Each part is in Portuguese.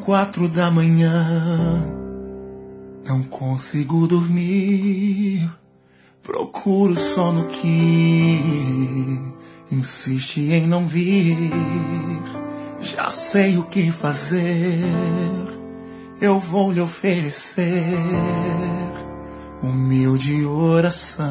4 da manhã, não consigo dormir. Procuro sono que insiste em não vir. Já sei o que fazer, eu vou lhe oferecer humilde oração.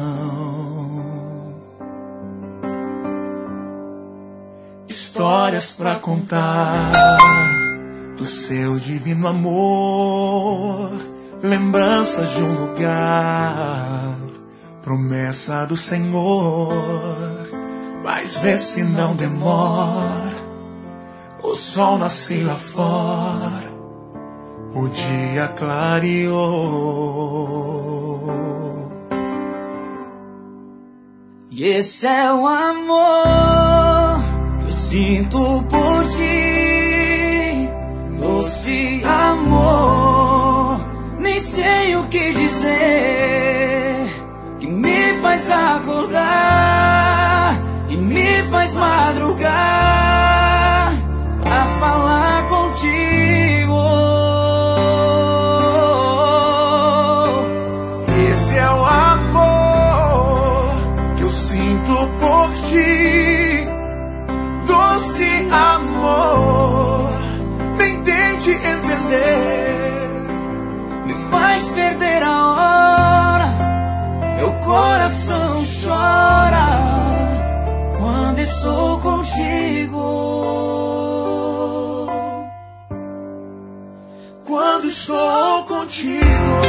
Histórias pra contar do seu divino amor, lembranças de um lugar, promessa do Senhor. Mas vê se não demora, o sol nasce lá fora, o dia clareou. E esse é o amor que eu sinto por ti, doce amor, nem sei o que dizer, que me faz acordar e me faz madrugar pra falar contigo. Esse é o amor que eu sinto por ti, doce amor, nem tente entender, Me faz perder a hora, meu coração chora quando estou contigo. quando estou contigo.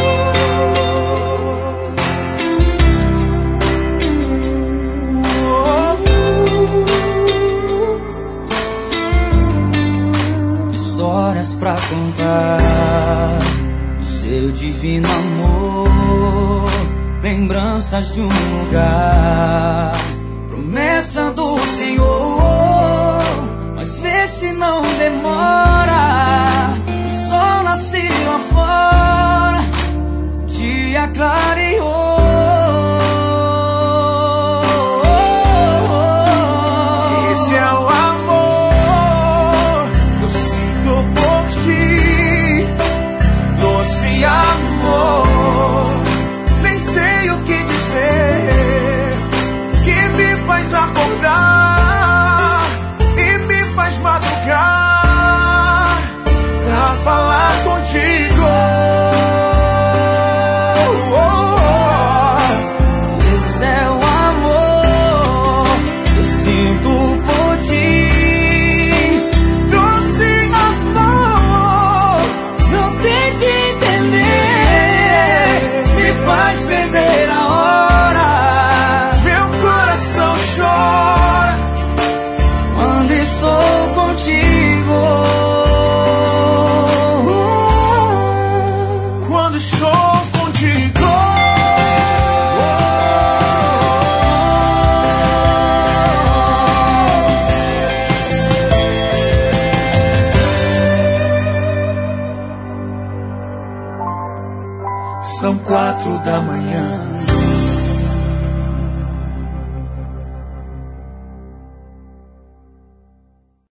Histórias pra contar do seu divino amor, lembranças de um lugar, promessa do Senhor. Mas vê se não demora, o sol nasce lá fora, o dia clareou. Esse é o amor que eu sinto por ti, doce amor, nem sei o que dizer, que me faz acordar e me faz madrugar pra falar contigo. Esse é o amor que eu sinto por ti, Doce amor, não tente entender, me faz perder a hora meu coração chora quando estou contigo. quando estou contigo. São 4 da manhã,